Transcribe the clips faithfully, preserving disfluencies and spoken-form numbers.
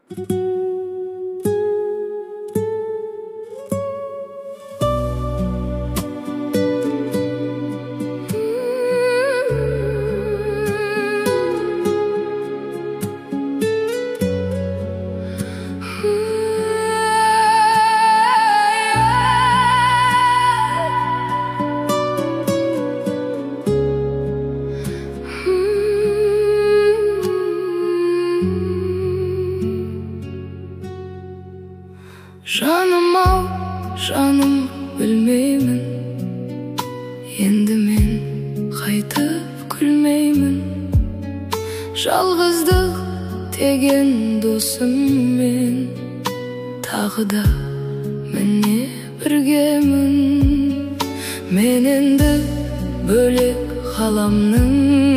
Жаным ау, жаным білмеймін, енді мен қайтып күлмеймін. Жалғыздық деген досыммен тағы да міне біргемін. Мен енді бөлек ғаламның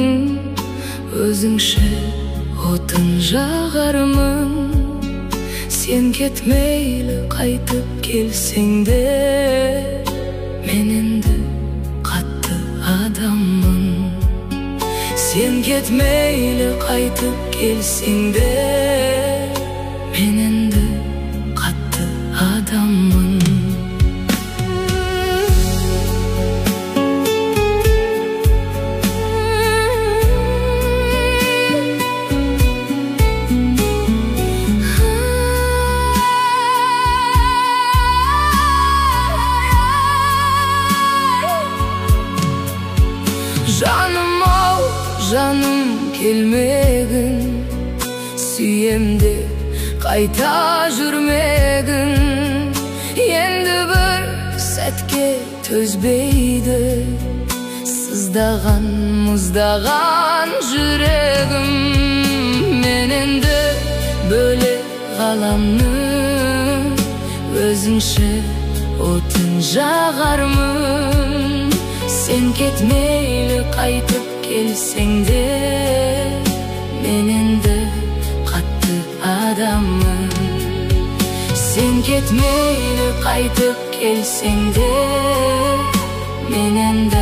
өзіңше отын жағармын. Сен кетмейлі қайтып келсең де, мен енді қатты адаммын. Сен кетмейлі қайтып келсең де, мен енді қатты адаммын. Жаным ау, жаным келмегін, сүйемде қайта жүрмегін. Енді бір сәтке төзбейді сыздаған, мұздаған жүрегім. Мен енді бөлек ғаламның өзіңше отын жағармын. Сен кетмейлі қайтып келсең де, мен енді қатты адаммын. Сен кетмейлі қайтып келсең де, мен енді